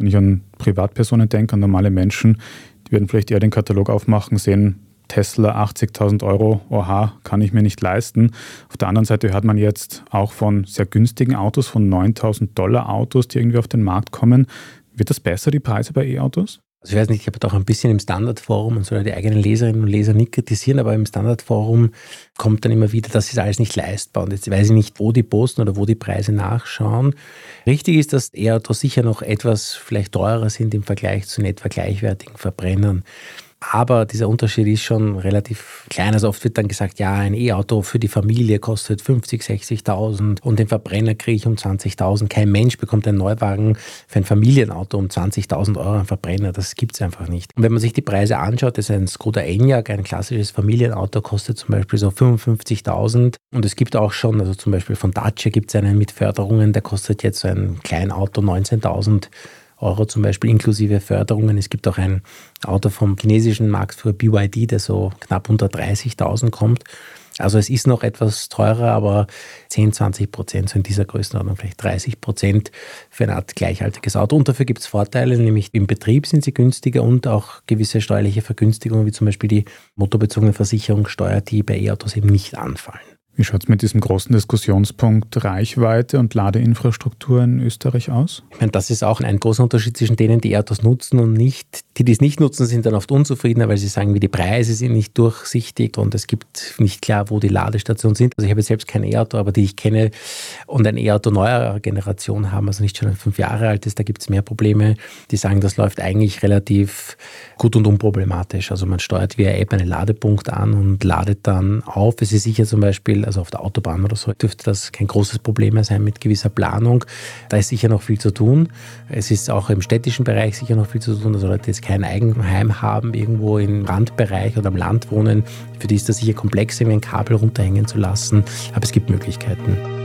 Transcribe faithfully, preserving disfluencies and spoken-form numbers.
Wenn ich an Privatpersonen denke, an normale Menschen, die werden vielleicht eher den Katalog aufmachen, sehen Tesla achtzigtausend Euro, oha, kann ich mir nicht leisten. Auf der anderen Seite hört man jetzt auch von sehr günstigen Autos, von neuntausend Dollar Autos, die irgendwie auf den Markt kommen. Wird das besser, die Preise bei E-Autos? Also ich weiß nicht, ich habe doch ein bisschen im Standardforum, man soll ja die eigenen Leserinnen und Leser nicht kritisieren, aber im Standardforum kommt dann immer wieder, das ist alles nicht leistbar. Und jetzt weiß ich nicht, wo die posten oder wo die Preise nachschauen. Richtig ist, dass E-Autos sicher noch etwas vielleicht teurer sind im Vergleich zu den etwa gleichwertigen Verbrennern. Aber dieser Unterschied ist schon relativ klein. Also oft wird dann gesagt, ja, ein E-Auto für die Familie kostet fünfzig, sechzigtausend und den Verbrenner kriege ich um zwanzigtausend. Kein Mensch bekommt einen Neuwagen für ein Familienauto um zwanzigtausend Euro einen Verbrenner. Das gibt es einfach nicht. Und wenn man sich die Preise anschaut, das ist ein Skoda Enyaq, ein klassisches Familienauto, kostet zum Beispiel so fünfundfünfzigtausend. Und es gibt auch schon, also zum Beispiel von Dacia gibt es einen mit Förderungen, der kostet jetzt so ein Kleinauto neunzehntausend Euro zum Beispiel inklusive Förderungen. Es gibt auch ein Auto vom chinesischen Marktführer B Y D, der so knapp unter dreißigtausend kommt. Also es ist noch etwas teurer, aber zehn, zwanzig Prozent, so in dieser Größenordnung, vielleicht dreißig Prozent für eine Art gleichaltriges Auto. Und dafür gibt es Vorteile, nämlich im Betrieb sind sie günstiger und auch gewisse steuerliche Vergünstigungen, wie zum Beispiel die motorbezogene Versicherungssteuer, die bei E-Autos eben nicht anfallen. Wie schaut es mit diesem großen Diskussionspunkt Reichweite und Ladeinfrastruktur in Österreich aus? Ich meine, das ist auch ein großer Unterschied zwischen denen, die E-Autos nutzen und nicht. Die, die es nicht nutzen, sind dann oft unzufriedener, weil sie sagen, wie die Preise sind nicht durchsichtig und es gibt nicht klar, wo die Ladestationen sind. Also ich habe selbst kein E-Auto, aber die ich kenne und ein E-Auto neuer Generation haben, also nicht schon fünf Jahre alt ist, da gibt es mehr Probleme. Die sagen, das läuft eigentlich relativ gut und unproblematisch. Also man steuert via App einen Ladepunkt an und ladet dann auf. Es ist sicher zum Beispiel, also auf der Autobahn oder so, dürfte das kein großes Problem mehr sein mit gewisser Planung. Da ist sicher noch viel zu tun. Es ist auch im städtischen Bereich sicher noch viel zu tun. Also Leute, die jetzt kein Eigenheim haben, irgendwo im Randbereich oder am Land wohnen, für die ist das sicher komplex, irgendwie ein Kabel runterhängen zu lassen. Aber es gibt Möglichkeiten.